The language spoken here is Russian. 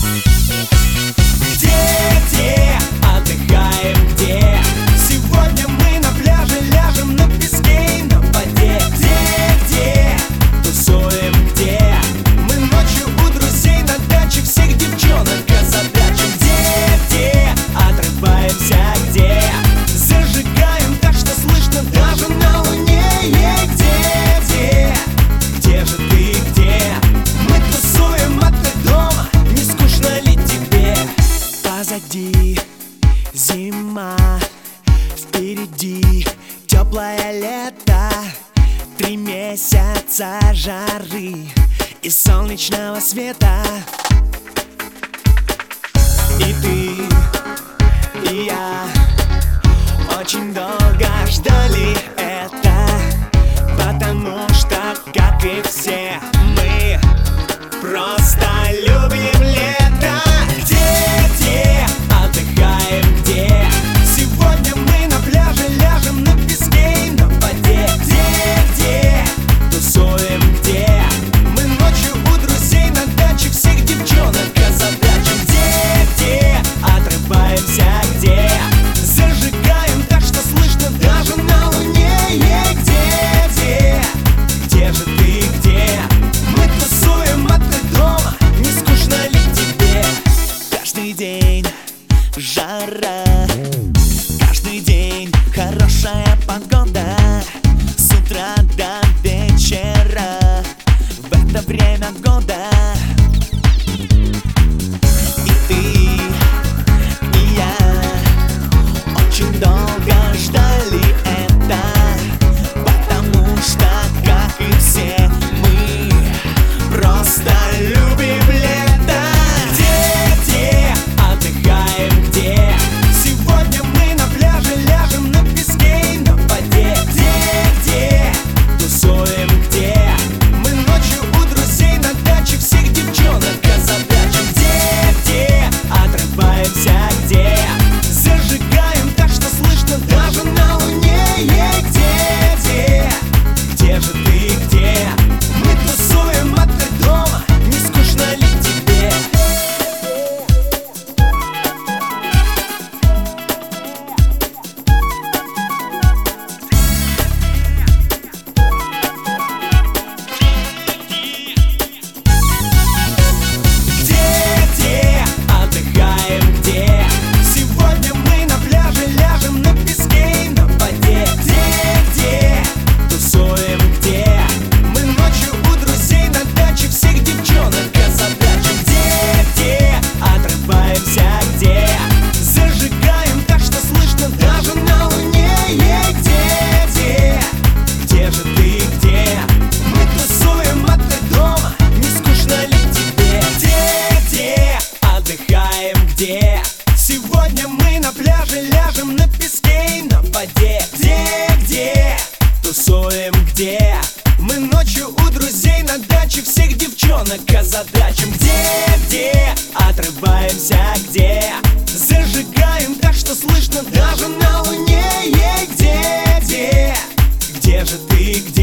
Где отдыхаем, где? Сегодня мы на пляже ляжем на песке и на воде. Где тусуем, где? Мы ночью у друзей на даче всех девчонок озадачим. Где отрываемся, где? Зажигаем так, что слышно даже на луне. Где же ты, где? Мы тусуем, а ты дома, не скучно ли тебе? Позади зима, впереди теплое лето, 3 месяца жары и солнечного света. И ты, и я очень долго ждали это, потому что, как и все, мы просто любим лето. Где отдыхаем, где? Сегодня мы на пляже ляжем на песке и на воде. Где тусуем, где? Мы ночью у друзей на даче всех девчонок озадачим. Где отрываемся, где? Зажигаем так, что слышно даже на луне. Где же ты, где? Мы тусуем, а ты дома, не скучно ли тебе? Каждый день жара, каждый день хорошая погода, с утра до вечера, в это время года. И ты, и я очень долго ждали это, потому что, как и все, мы просто любим лето. Где отдыхаем, где? Сегодня мы на пляже ляжем на песке и на воде. Где тусуем, где? Мы ночью у друзей на даче всех девчонок озадачим. Где отрываемся, где? Зажигаем так, что слышно даже на луне. Где же ты, где? Мы тусуем, а ты дома, не скучно ли тебе? Где отдыхаем, где? Сегодня мы на пляже ляжем на песке и на воде. Где тусуем, где? Мы ночью у друзей на даче всех девчонок озадачим. Где отрываемся, где? Зажигаем так, что слышно даже на луне. Где же ты, где? Мы тусуем, а ты дома, не скучно ли тебе? Где отдыхаем, где? Сегодня мы на пляже ляжем на песке и на воде. Где тусуем, где? Мы ночью у друзей на даче всех девчонок озадачим. Где отрываемся, где? Зажигаем так, что слышно даже на луне. Где же ты, где?